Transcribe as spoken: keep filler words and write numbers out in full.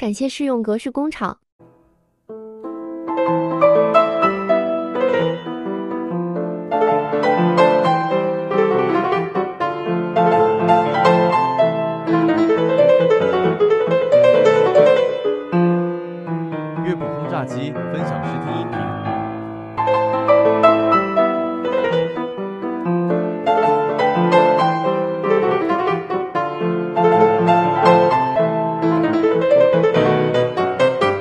感谢试用格式工厂。 乐谱轰炸机分享试听音频。